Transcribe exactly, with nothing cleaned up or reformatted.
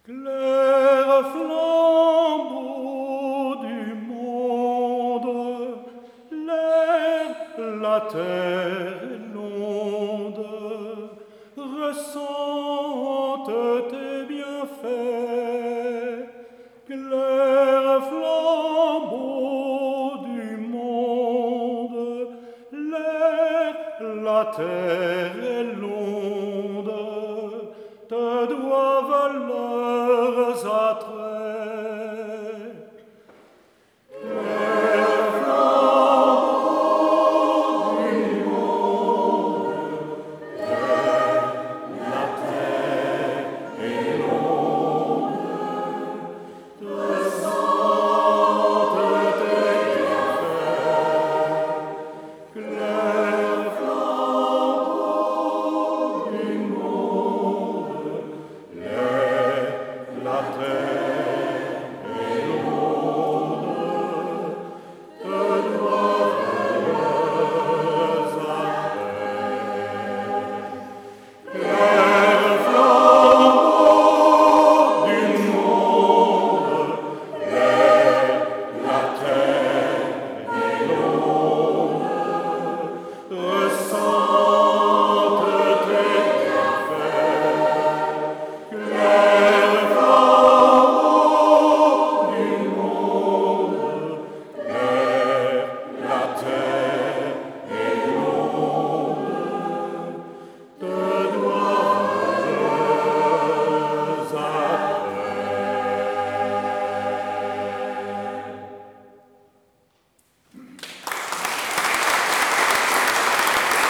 Clair flambeau du monde, l'air, la terre et l'onde ressentent tes bienfaits. Clair flambeau du monde, l'air, la terre et l'onde te doivent